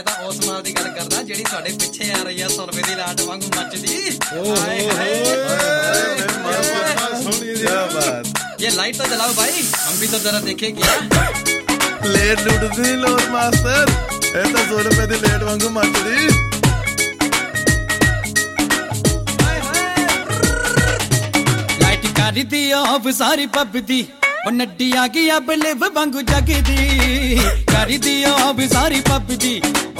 ਤਾਂ ਉਸ ਮਾਲ ਦੀ ਗੱਲ ਕਰਦਾ ਜਿਹੜੀ ਤੁਹਾਡੇ ਪਿੱਛੇ ਆ ਰਹੀ ਆ 100 ਰੁਪਏ ਦੀ ਲਾਟ ਵਾਂਗੂ ਮੱਚਦੀ। ये लाइट तो जलाओ भाई, हम भी तो जरा देखे क्या। लेट लुटदी लोर मास्टर, ये तो 100 रुपए दी लेट वांगू मचदी। लाइट कर दी ऑफ सारी पब दी, ओ नड्डी आ गई अब लिव वांगू जगदी। कर दी ऑफ सारी पब दी,